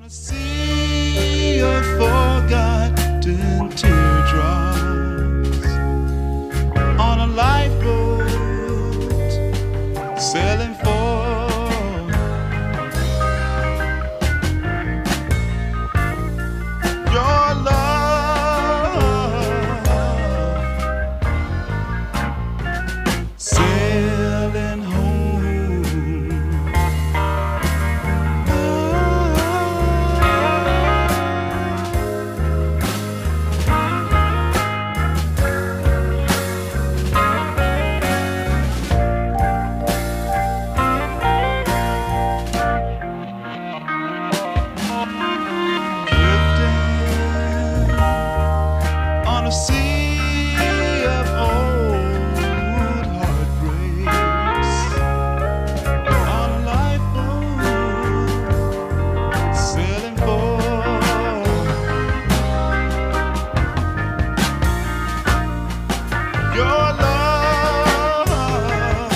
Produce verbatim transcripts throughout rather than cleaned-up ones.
On a sea of forgotten teardrops, on a lifeboat sailing for your love, sailing home. On a sea of old heartbreaks, on a lifeboat sailing for your love,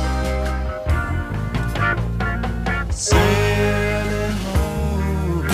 sailing home.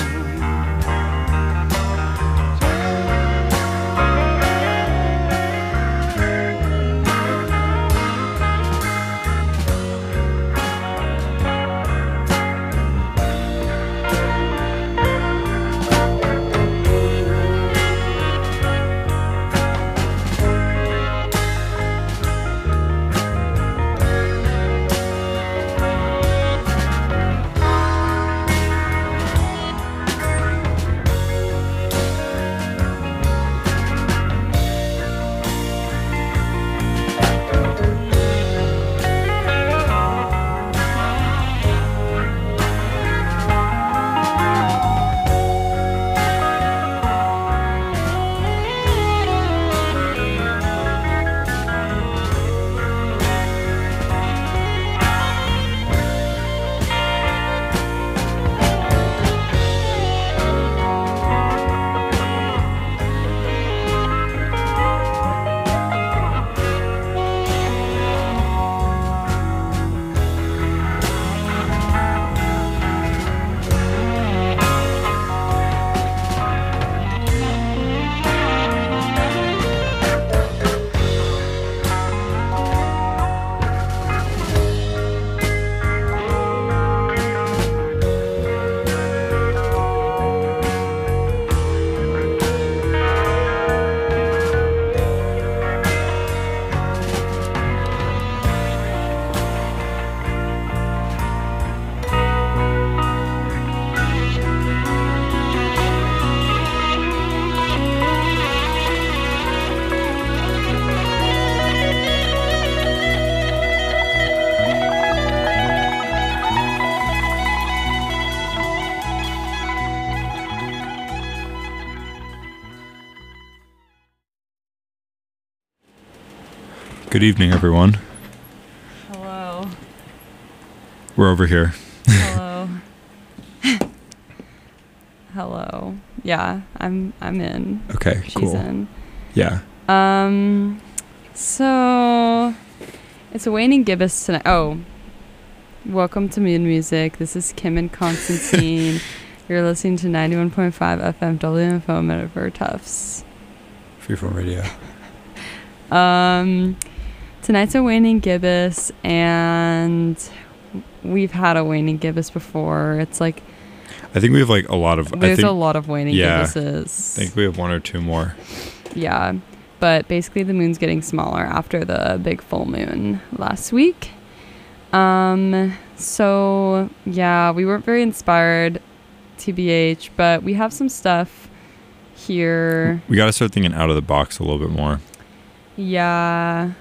Good evening, everyone. Hello. We're over here. Hello. Hello. Yeah, I'm I'm in. Okay, She's cool. in. Yeah. Um so it's Wayne Gibbous tonight. Oh. Welcome to Mood Music. This is Kim and Constantine. You're listening to ninety-one point five F M W M F O Metaphor Tufts. Freeform Radio. Um tonight's a Wayne Gibbous, and we've had a Wayne Gibbous before. It's like I think we have like a lot of. There's I think, a lot of Wayne yeah, Gibbuses. I think we have one or two more. Yeah, but basically the moon's getting smaller after the big full moon last week. Um, so yeah, we weren't very inspired, T B H, but we have some stuff here. We got to start thinking out of the box a little bit more. Yeah.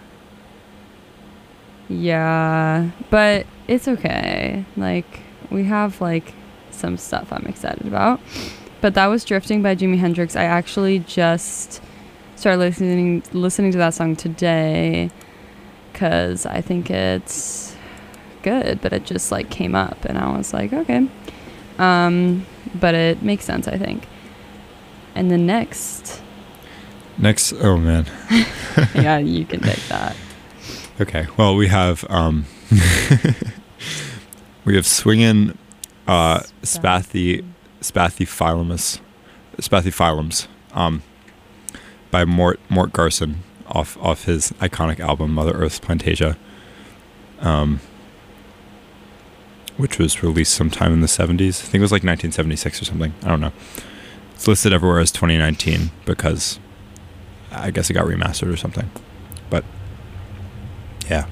Yeah, but it's okay. Like, we have like some stuff I'm excited about. But that was Drifting by Jimi Hendrix. I actually just started listening listening to that song today because I think it's good, but it just like came up and I was like, okay. Um, but it makes sense, I think. And the next Next, oh man. yeah, you can take that. Okay, well, we have um we have Swingin' uh Spathy Spathiphylemus, Spathiphylems, um, by Mort Mort Garson off off his iconic album Mother Earth's Plantasia, um, which was released sometime in the seventies. I think it was like nineteen seventy-six or something. I don't know. It's listed everywhere as twenty nineteen because I guess it got remastered or something. But yeah,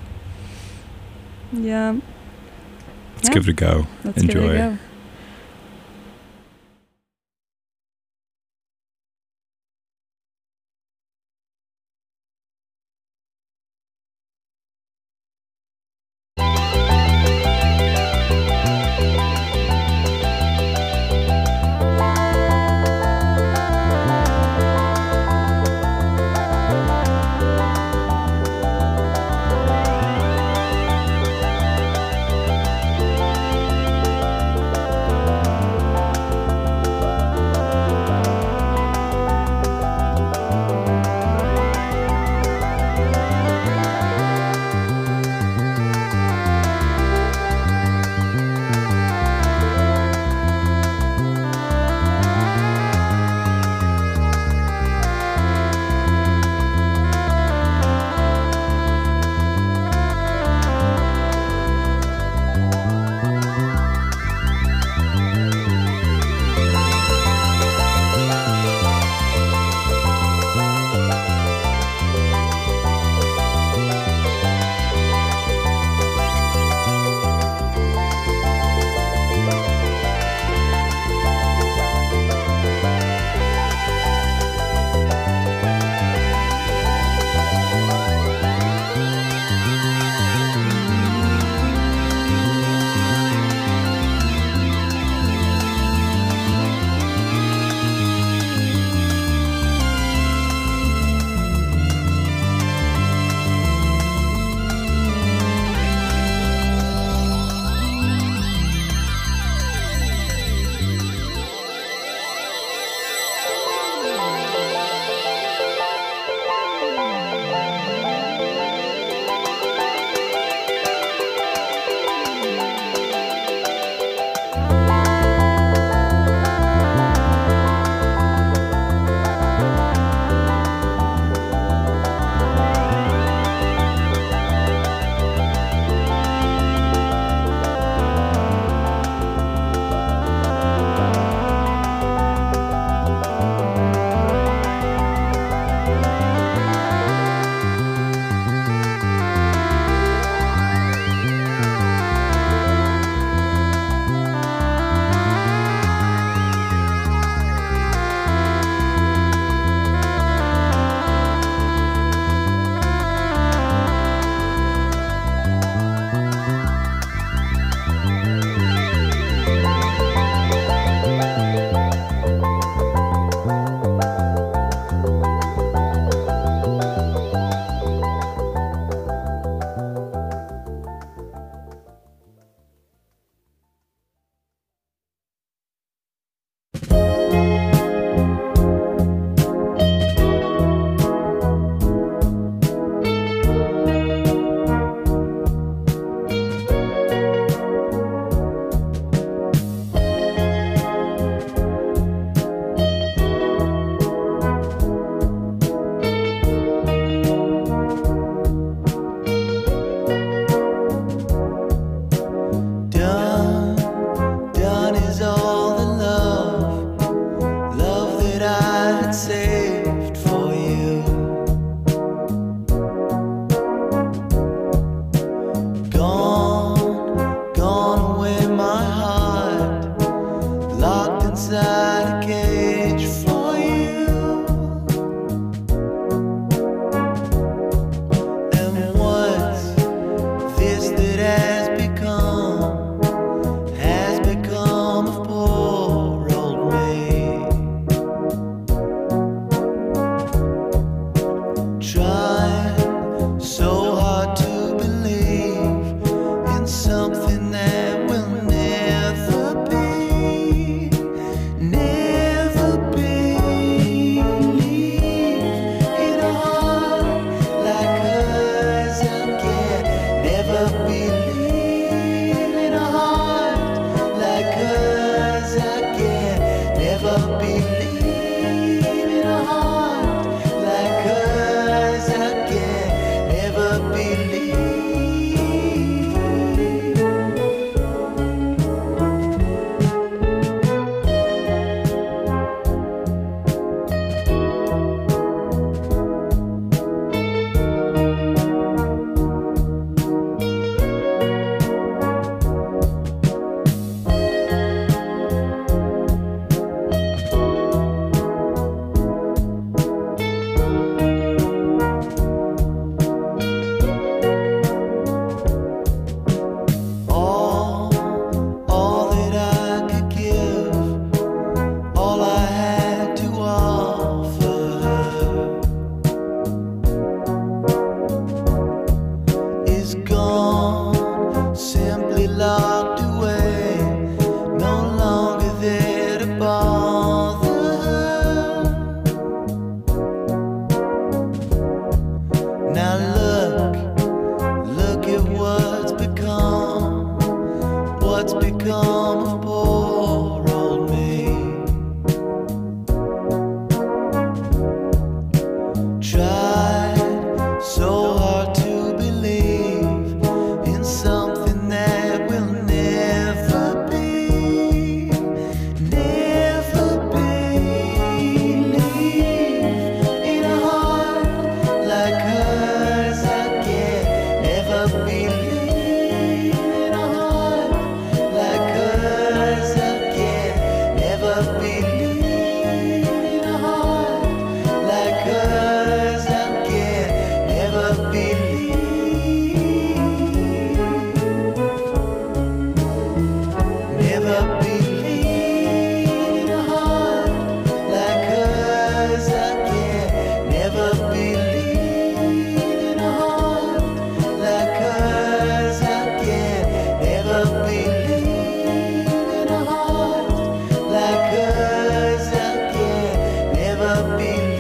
Yeah. let's Yeah. give it a go. Let's Enjoy. give it a go. believe in a heart like hers again. locked away, no longer there to bother. Now look, look at what's become, what's become of poor old me. Tried so hard to believe in something that will never be, never believe in a heart like hers. I can never believe in a heart like hers. I can never believe in a heart like hers. I can never believe, never believe in a heart like hers. I can never believe in a heart like hers. I can never believe in a heart like hers. I can never believe.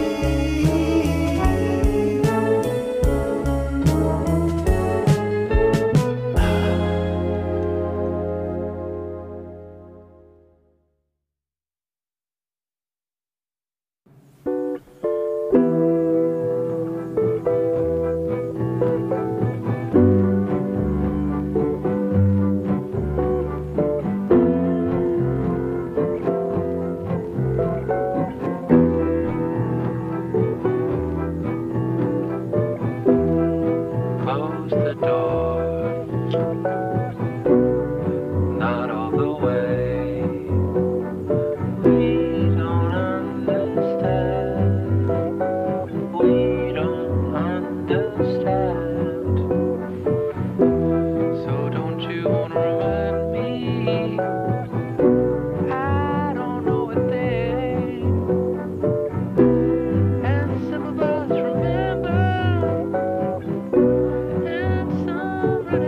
Close the door, not all the way. We don't understand. We don't understand. So don't you wanna remind me? I don't know a thing, and some of us remember. And some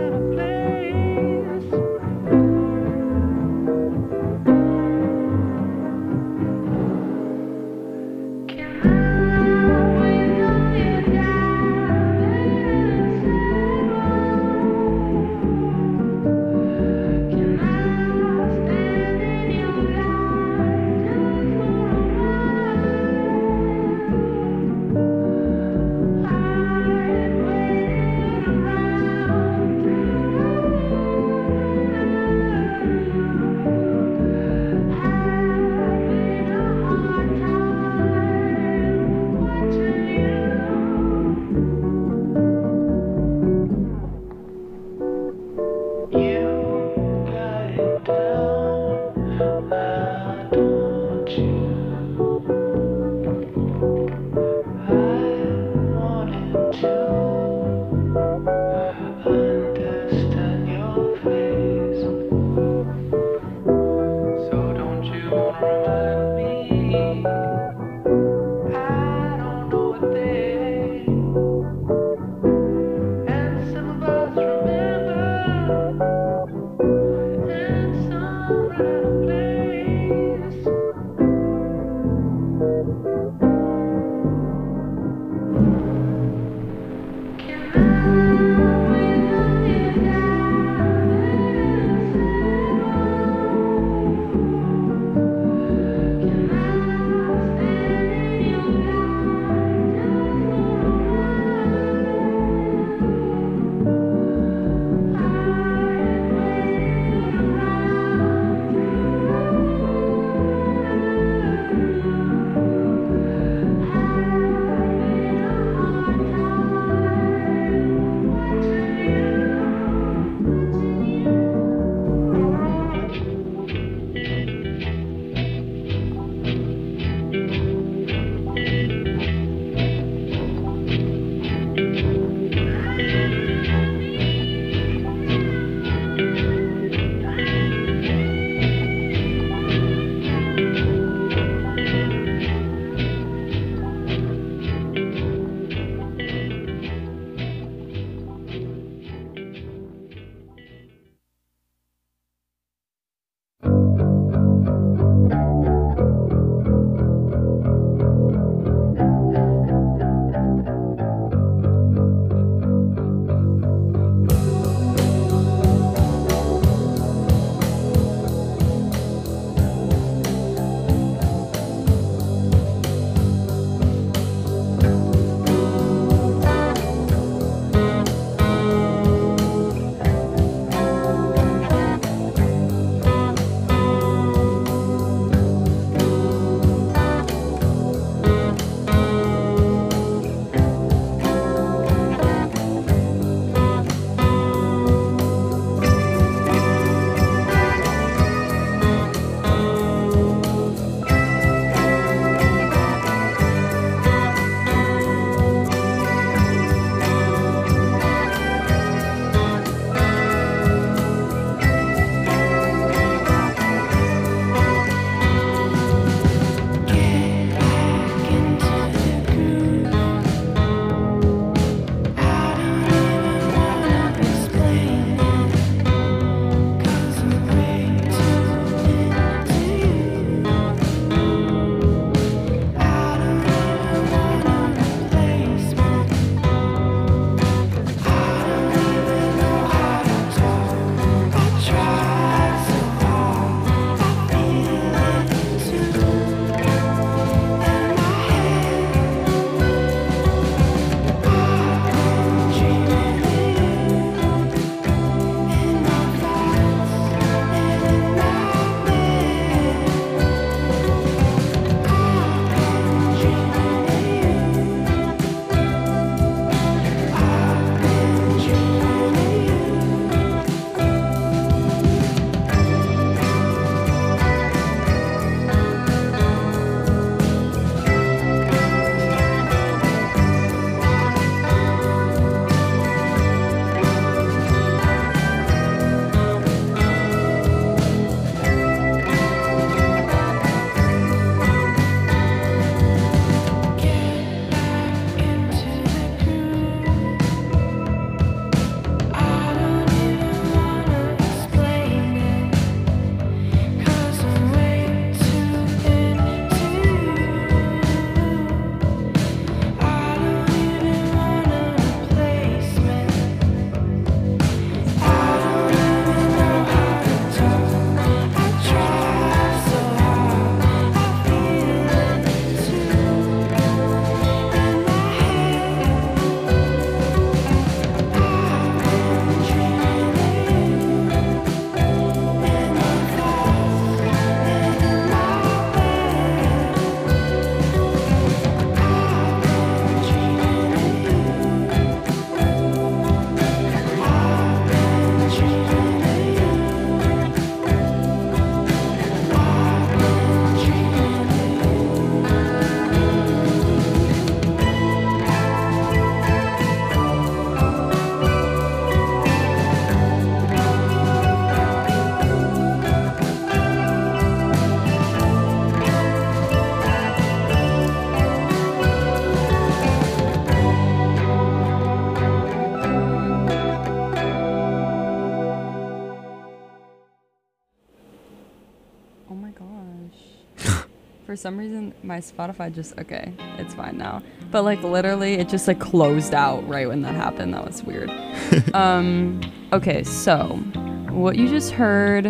For some reason, my Spotify just, okay, it's fine now. But like literally, it just like closed out right when that happened. That was weird. um, okay, so what you just heard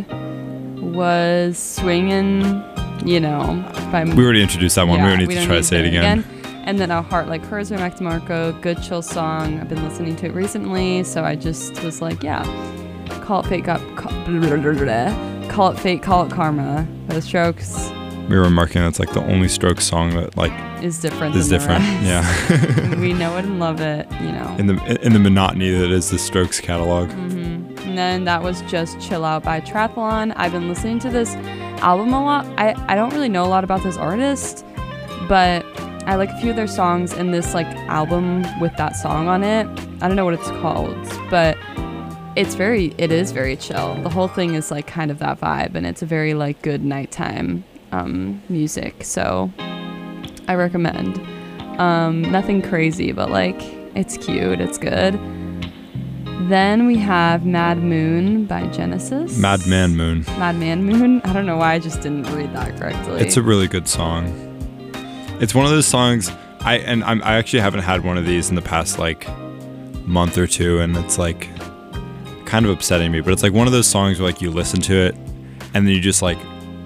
was Swingin', you know, by We already introduced that one. yeah, we don't need to don't try to say it again. And then A Heart Like Hers by Max DeMarco, good chill song. I've been listening to it recently, so I just was like, yeah, call it fate, call, call, call it fate, call it karma. The Strokes We were remarking that's like the only Strokes song that like is different. is than different. The rest. Yeah. We know it and love it, you know. in the in the monotony that is the Strokes catalog. Mm-hmm. And then that was just Chill Out by Triathlon. I've been listening to this album a lot. I, I don't really know a lot about this artist, but I like a few of their songs, and this like album with that song on it, I don't know what it's called, but it's very, it is very chill. The whole thing is like kind of that vibe, and it's a very like good nighttime um, music. So I recommend. Um, nothing crazy, but like it's cute, it's good. Then we have Mad Moon by Genesis. Madman Moon. Madman Moon. I don't know why I just didn't read that correctly. It's a really good song. It's one of those songs I and I'm, I actually haven't had one of these in the past like month or two, and it's like kind of upsetting me. But it's like one of those songs where like you listen to it, and then you just like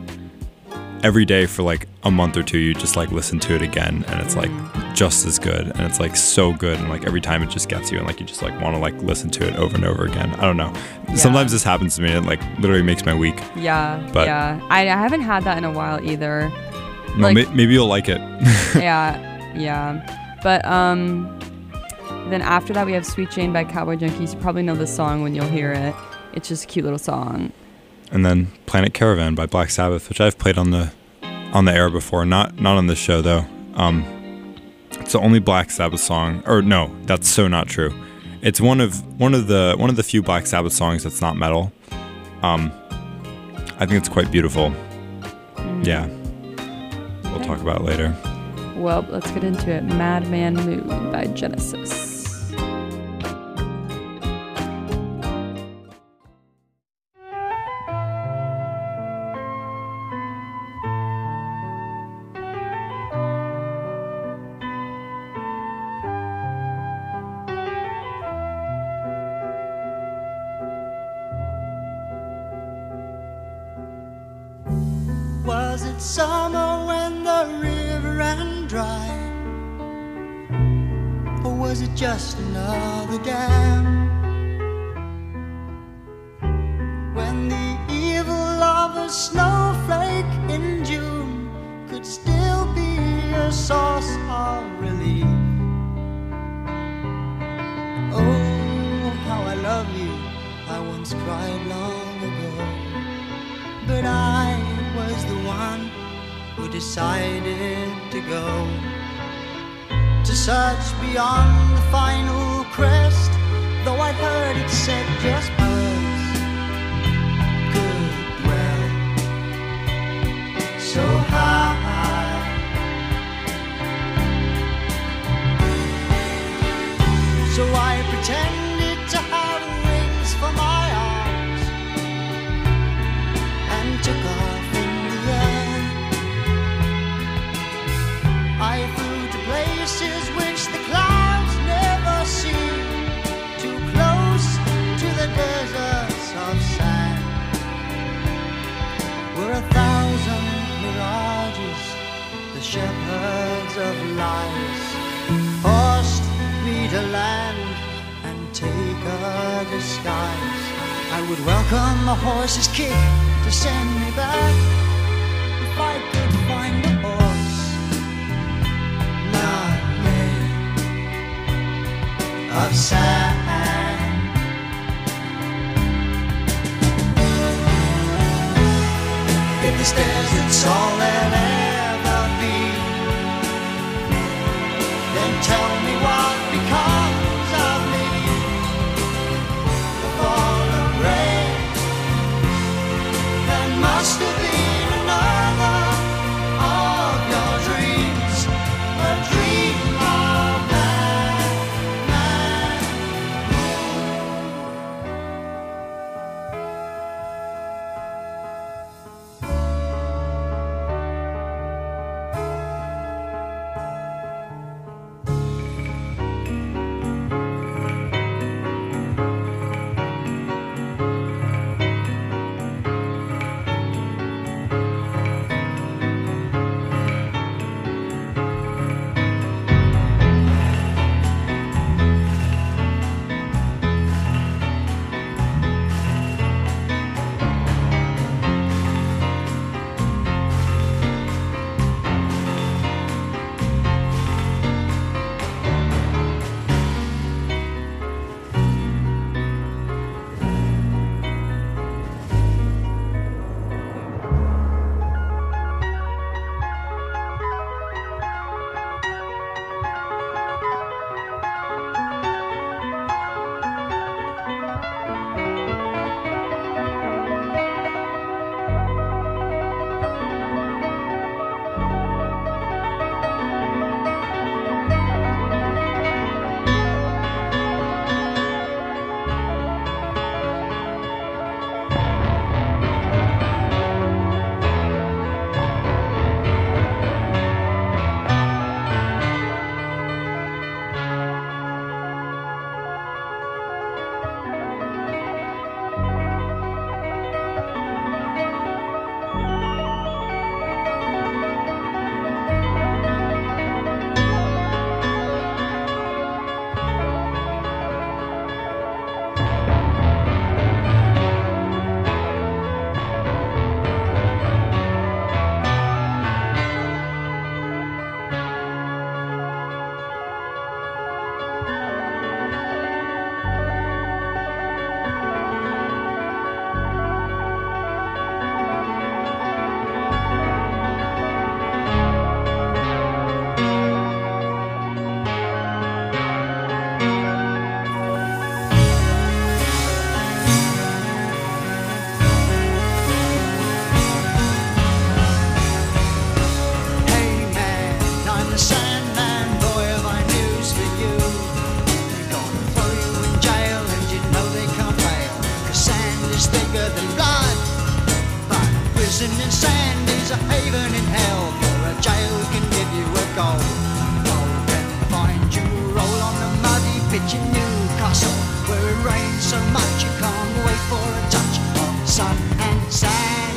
every day for like a month or two you just like listen to it again, and it's like just as good, and it's like so good, and like every time it just gets you, and like you just like want to like listen to it over and over again. I don't know. Yeah. Sometimes this happens to me, and it like literally makes my week. Yeah, But- yeah. I, I haven't had that in a while either. No, Like- may- maybe you'll like it. yeah, yeah. But um, then after that we have Sweet Jane by Cowboy Junkies. You probably know this song when you'll hear it. It's just a cute little song. And then Planet Caravan by Black Sabbath, which I've played on the on the air before, not not on this show though. Um, it's the only Black Sabbath song, or no, that's so not true. It's one of one of the one of the few Black Sabbath songs that's not metal. Um, I think it's quite beautiful. Mm. Yeah, we'll Okay. talk about it later. Well, let's get into it. Madman Moon by Genesis. Was it summer when the river ran dry? Or was it just another dam? When the evil of a snowflake in June could still be a source of relief. Oh, how I love you, I once cried long ago. But I was the one who decided to go to search beyond the final crest. Though I'd heard it said just birds could dwell so high. So I pretended to have wings for my arms and took off in the air. I flew to places which the clouds never see, too close to the deserts of sand, where a thousand mirages, the shepherds of lies, forced me to land and take a disguise. I would welcome a horse's kick to send me back if I could find a horse not made of sand. If this desert's all there'll ever be, then tell me what becomes of me. The fall of rain, there must have been another of your dreams, a dream of madman. bigger than blood. But a prison in sand is a haven in hell, for a jail can give you a goal. Goal can find you, roll on the muddy pitch in Newcastle, where it rains so much you can't wait for a touch of sun and sand.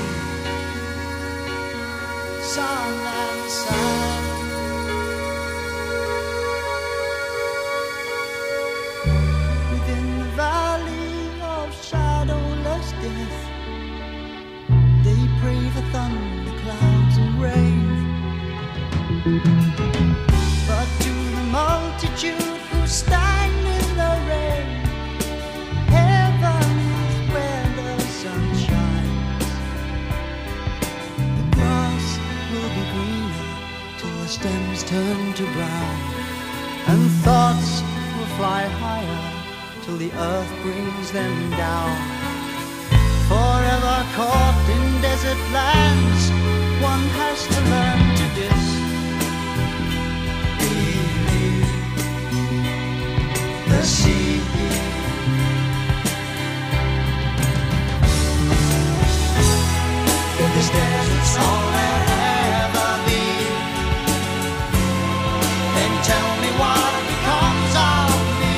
Sun and sand. Within the valley of shadowless death, they pray for thunder, clouds and rain. But to the multitude who stand in the rain, heaven is where the sun shines. The grass will be greener till the stems turn to brown, and thoughts will fly higher till the earth brings them down. Forever caught in desert lands, one has to learn to disbelieve the sea. If this desert's all there'll ever be, then tell me what becomes of me.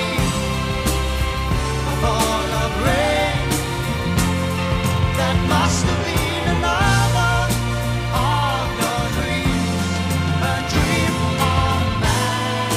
A fall of rain that must have been another of your dreams, a dream of man.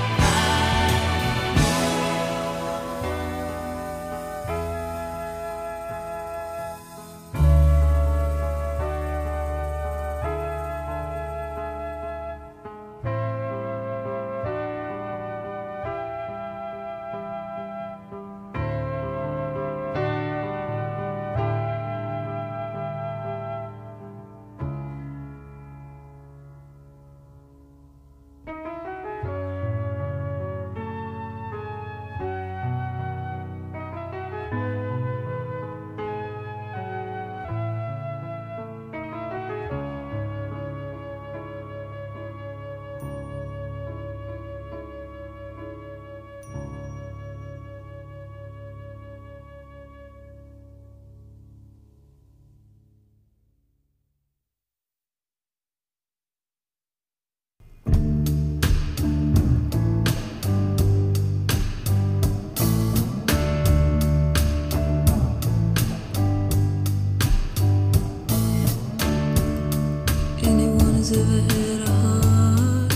Anyone who's ever had a heart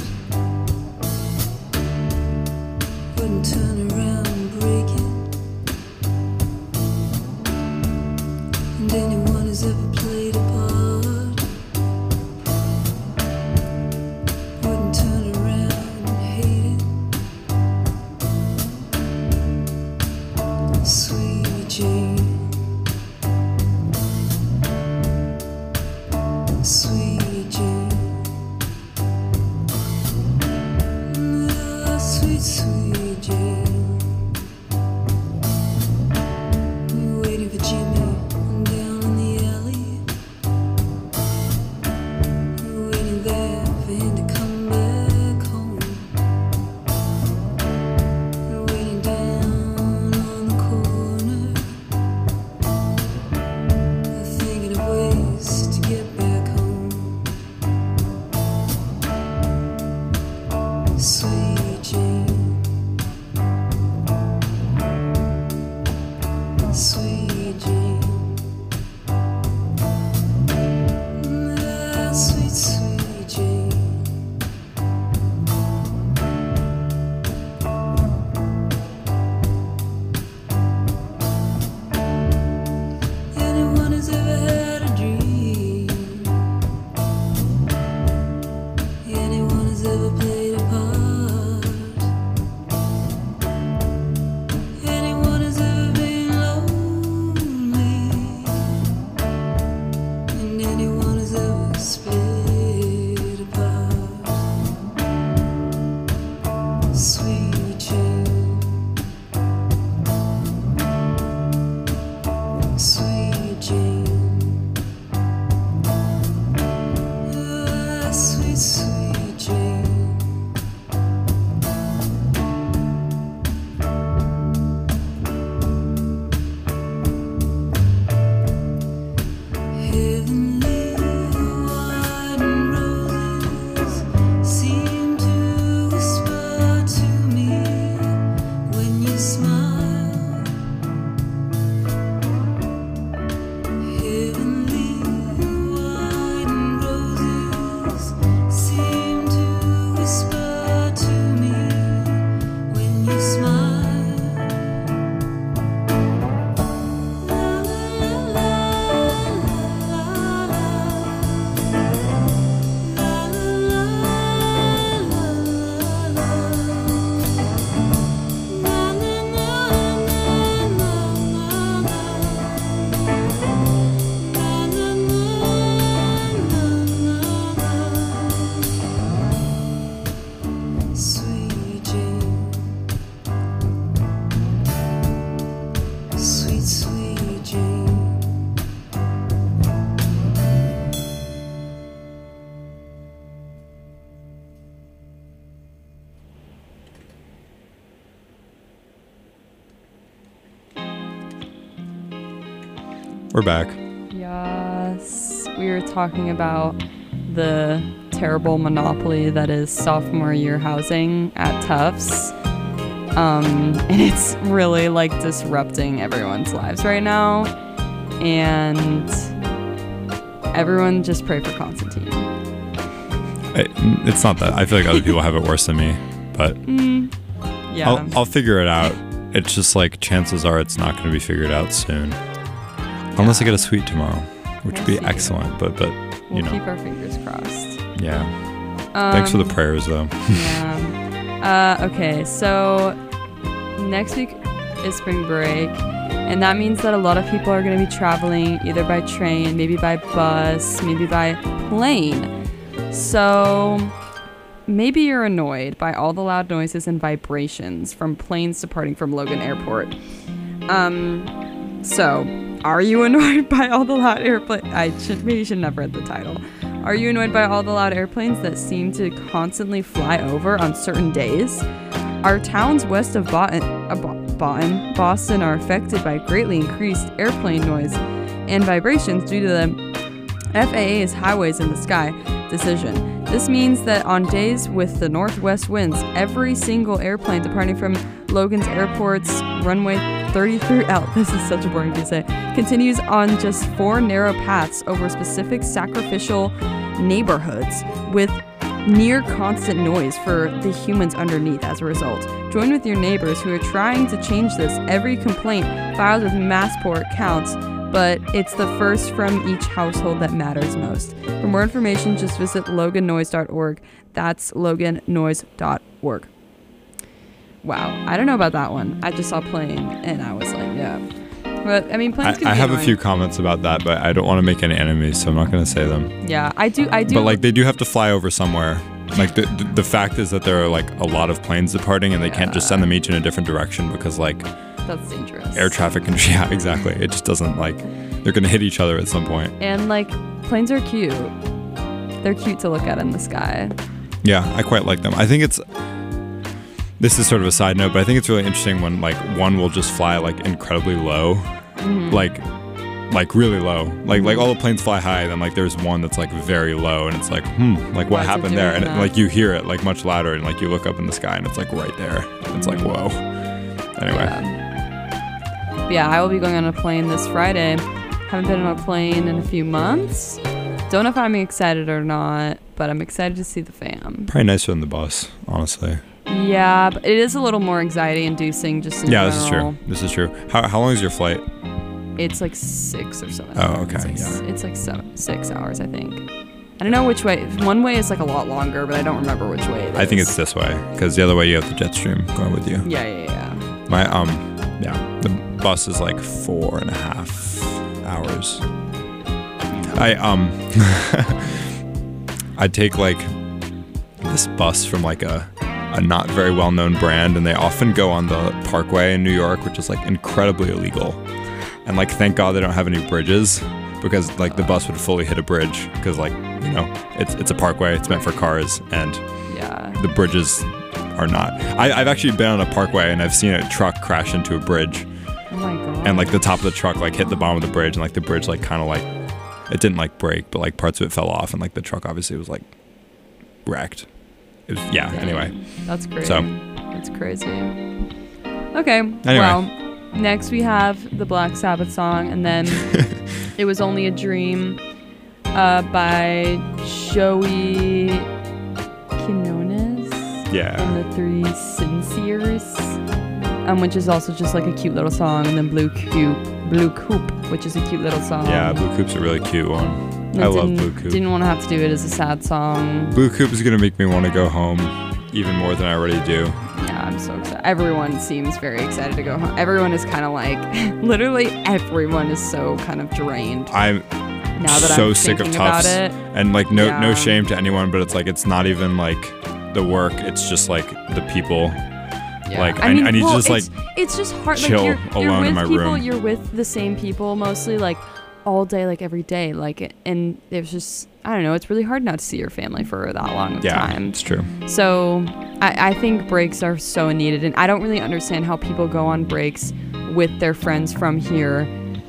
wouldn't turn around and break it. And anyone who's ever played a part wouldn't turn around and hate it. Sweet Jane, sweet Jane. Ah, sweet, sweet Jane. You're waiting for Jimmy down in the alley. You're waiting there for him to come back home. You're waiting down on the corner. You're thinking of ways to get back home. We're back. Yes. We were talking about the terrible monopoly that is sophomore year housing at Tufts. Um, and it's really like disrupting everyone's lives right now. And everyone just pray for Constantine. I, it's not that. I feel like other people have it worse than me, but Mm, yeah. I'll, I'll figure it out. It's just like chances are it's not going to be figured out soon. Unless I get a suite tomorrow, which would We'll be see. excellent. But, but we'll you know, keep our fingers crossed. yeah. Um, Thanks for the prayers, though. Yeah. Uh, okay, so next week is spring break, and that means that a lot of people are going to be traveling either by train, maybe by bus, maybe by plane. So maybe you're annoyed by all the loud noises and vibrations from planes departing from Logan Airport. Um, so are you annoyed by all the loud airplanes? I should maybe should never read the title. Are you annoyed by all the loud airplanes that seem to constantly fly over on certain days? Our towns west of Boston, uh, Bo- Boston, Boston are affected by greatly increased airplane noise and vibrations due to the F A A's Highways in the Sky decision. This means that on days with the northwest winds, every single airplane departing from Logan's Airport's runway thirty-three L, this is such a boring thing to say, continues on just four narrow paths over specific sacrificial neighborhoods with near constant noise for the humans underneath as a result. Join with your neighbors who are trying to change this. Every complaint filed with Massport counts, but it's the first from each household that matters most. For more information, just visit logan noise dot org. That's logan noise dot org. Wow, I don't know about that one. I just saw plane, and I was like, yeah. But, I mean, planes can I, I be have a annoying. few comments about that, but I don't want to make any enemies, so I'm not going to say them. Yeah, I do, I do. But like they do have to fly over somewhere. Like the, the the fact is that there are like a lot of planes departing, and they can't just send them each in a different direction because like That's dangerous. air traffic and yeah, exactly. It just doesn't like they're gonna hit each other at some point. And, like, planes are cute. They're cute to look at in the sky. Yeah, I quite like them. I think it's this is sort of a side note, but I think it's really interesting when like one will just fly like incredibly low, Mhm. like like really low. Like like all the planes fly high, then like there's one that's like very low, and it's like hmm, like Why what is it happened there? doing And it, that? like you hear it like much louder, and like you look up in the sky, and it's like right there. It's like whoa. Anyway, Yeah. But yeah, I will be going on a plane this Friday. Haven't been on a plane in a few months. Don't know if I'm excited or not, but I'm excited to see the fam. probably nicer than the bus, honestly. Yeah, but it is a little more anxiety-inducing just in Yeah, this is general. true. This is true. How how long is your flight? It's like six or seven. Oh, hours. okay, It's like, yeah. s- it's like seven, six hours, I think. I don't know which way. One way is like a lot longer, but I don't remember which way it is. I think it's this way because the other way you have the jet stream going with you. Yeah, yeah, yeah. My um, yeah, the bus is like four and a half hours. I um, I take like this bus from like a a not very well known brand, and they often go on the Parkway in New York, which is like incredibly illegal. And like, thank God they don't have any bridges, because like the bus would fully hit a bridge, because like you know it's it's a parkway, it's meant for cars, and Yeah. the bridges are not. I, I've actually been on a parkway and I've seen a truck crash into a bridge, Oh my god. and like the top of the truck like hit the bottom of the bridge, and like the bridge like kind of like it didn't like break, but like parts of it fell off, and like the truck obviously was like wrecked. It was, yeah. Dang. Anyway, That's crazy. So. That's crazy. Okay. Anyway. Well, next we have the Black Sabbath song, and then It Was Only a Dream uh, by Joey Quinones yeah. and the Three Sinceres, um, which is also just like a cute little song, and then Blue Coop, Blue Coop, which is a cute little song. Yeah, Blue Coop's a really cute one. And I love didn't- Blue Coop. Didn't want to have to do it as a sad song. Blue Coop is gonna make me want to go home even more than I already do. Yeah, I'm so excited. Everyone seems very excited to go home. Everyone is kind of like, literally everyone is so kind of drained I'm now that so I'm sick of thinking about Tufts, it. and like no no Yeah. shame to anyone, but it's like it's not even like the work. It's just like the people. Yeah. Like, I- I need to well, just, like, it's, it's just hard. chill like, you're, you're alone with in my people, room. You're with the same people mostly, like all day, like every day, like, and there's just I don't know. It's really hard not to see your family for that long of Yeah, time. it's true. So I, I think breaks are so needed, and I don't really understand how people go on breaks with their friends from here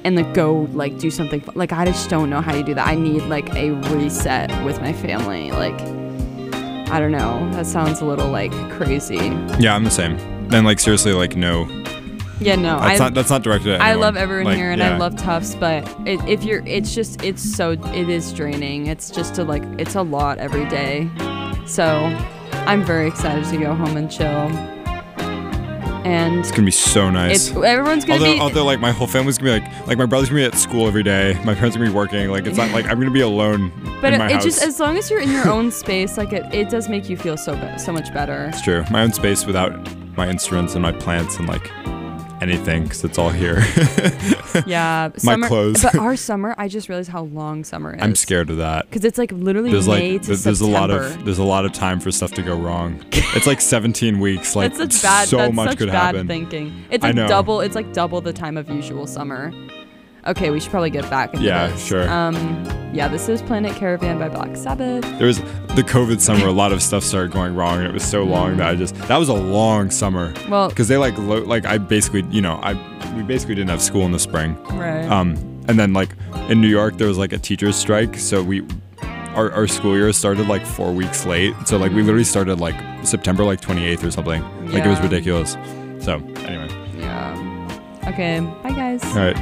and like go like do something fu- like I just don't know how you do that. I need like a reset with my family. Like I don't know. That sounds a little like crazy. Yeah, I'm the same. Then like seriously, like no, Yeah, no. that's I not that's not directed at I anyone. love everyone Like, here and yeah. I love Tufts, but it, if you're it's just it's so it is draining. It's just to like it's a lot every day. So, I'm very excited to go home and chill. And It's gonna be so nice. it's everyone's going to Although, be although, like my whole family's gonna be like, like my brother's gonna be at school every day. My parents are gonna be working. Like it's not like I'm gonna be alone but in it, my it house. just as long as you're in your own space, like it, it does make you feel so be- so much better. It's true. My own space without my instruments and my plants and like anything, because it's all here. Yeah, My summer, clothes. But our summer, I just realized how long summer is. I'm scared of that. because it's like literally There's May like to th- there's a lot September. of there's a lot of time for stuff to go wrong. It's like seventeen weeks. Like that's such bad. so that's much such could bad happen. thinking. It's I like know. double. It's like double the time of usual summer. Okay, we should probably get back into Yeah, this. sure. Um, yeah, this is Planet Caravan by Black Sabbath. There was the COVID summer. A lot of stuff started going wrong, and it was so long that I just that was a long summer Well, because they like lo- like I basically you know I we basically didn't have school in the spring. right. Um, and then like in New York there was like a teachers strike, so we our, our school year started like four weeks late. So like we literally started like September like twenty-eighth or something. Like it was Yeah. ridiculous. So anyway, yeah. Okay. Bye, guys. all right.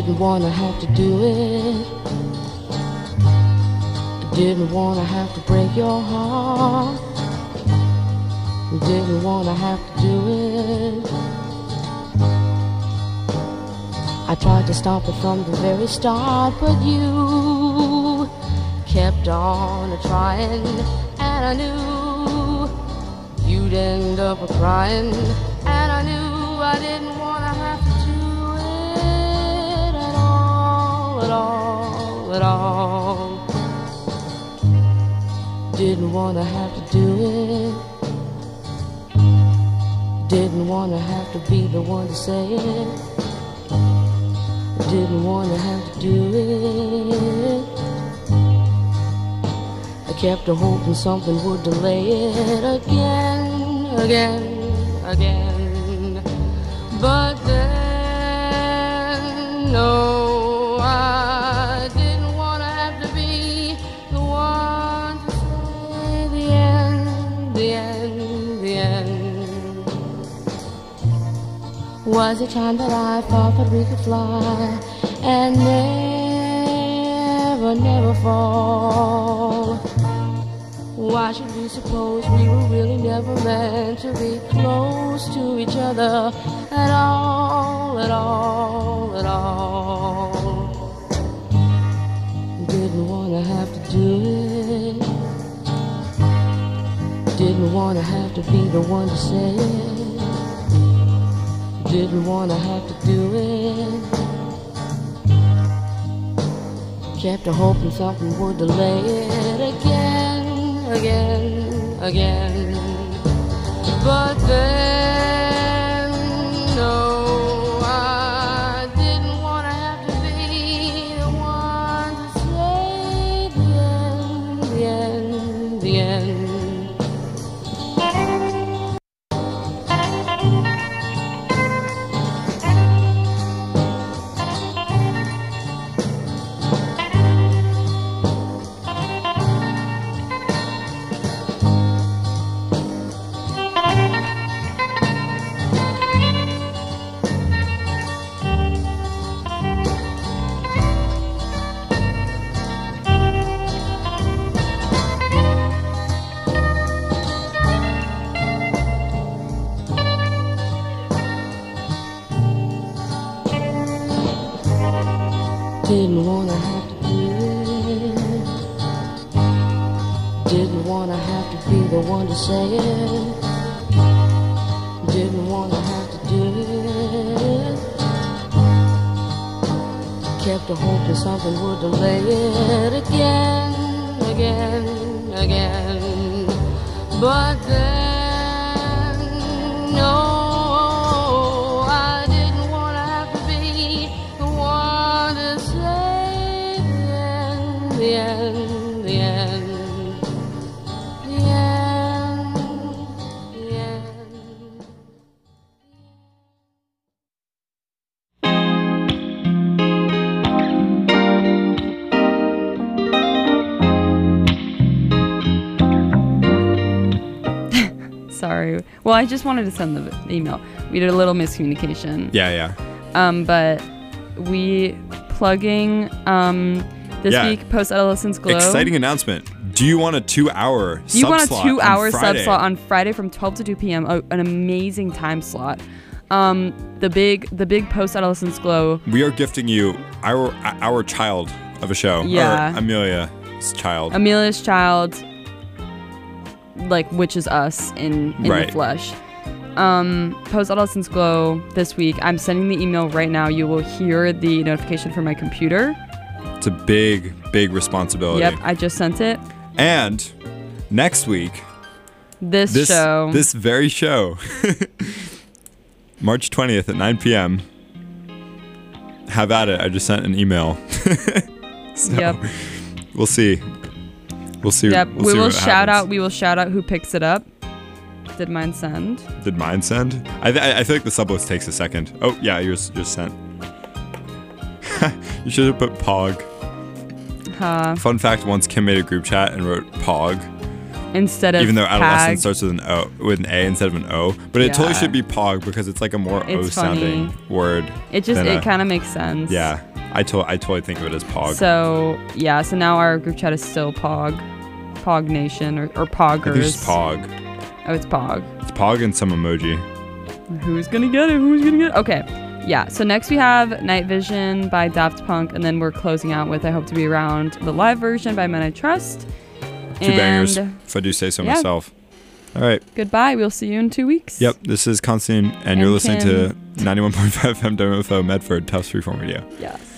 didn't wanna have to do it. I didn't wanna have to break your heart. I didn't wanna have to do it. I tried to stop it from the very start, but you kept on trying, and I knew you'd end up crying, and I knew I didn't wanna have to do it at all, at all, at all. Didn't wanna have to do it. Didn't wanna have to be the one to say it. Didn't wanna have to do it. I kept hoping something would delay it again, again, again. But then, no, I didn't wanna have to be the one to say the end, the end, the end. Was it time that I thought that we could fly and never, never fall? Why should we suppose we were really never meant to be close to each other at all, at all, at all? Didn't wanna have to do it. Didn't wanna have to be the one to say it. Didn't wanna have to do it. Kept hoping something would delay it again, again, again. But then, no, I didn't wanna have to be the one to say the end, the end, the end. Didn't wanna have to do it. Didn't wanna have to be the one to say it. Didn't wanna have to do it. Kept hoping something would delay it again, again, again. But then, no, I didn't wanna have to be the one to say the end, the end, the end, the end, the end. Sorry. Well, I just wanted to send the email. We did a little miscommunication. Yeah, yeah. Um, but we plugging um this Yeah. week post adolescence glow. Exciting announcement. Do you want a two-hour Do you sub want a slot two-hour on sub Friday? slot on Friday from twelve to two p.m. Oh, an amazing time slot. Um, the big the big post adolescence glow. We are gifting you our our child of a show. Yeah. Or Amelia's child. Amelia's child, like, which is us in, in Right. the flesh. Um, post adolescence glow this week. I'm sending the email right now. You will hear the notification from my computer. It's a big, big responsibility. Yep, I just sent it. And next week, This, this show. this very show, March twentieth at nine p.m. Have at it. I just sent an email. So, Yep. We'll see. We'll see. Yep. We'll we see will what shout happens. out. We will shout out who picks it up. Did mine send? Did mine send? I th- I feel like the sub list takes a second. Oh yeah, yours just sent. You should have put Pog. Huh. Fun fact: once Kim made a group chat and wrote Pog, Instead of even though adolescent tag. starts with an O, with an A instead of an O. But it totally Yeah. should be Pog because it's like a more It's O sounding funny. word. It just than it a- kind of makes sense. Yeah, I, to- I totally think of it as Pog. So yeah, so now our group chat is still Pog, Pog Nation or, or I think it's Poggers. Pog. Oh, it's Pog. It's Pog and some emoji. Who's gonna get it? Who's gonna get it? Okay. Yeah, so next we have Night Vision by Daft Punk, and then we're closing out with I Hope to Be Around, the live version by Men I Trust. Two bangers, And if I do say so yeah. myself. All right. goodbye. We'll see you in two weeks. Yep, this is Constantine, and, you're And listening Kim. to ninety-one point five F M W F O Medford, Tufts Freeform Radio. Yes.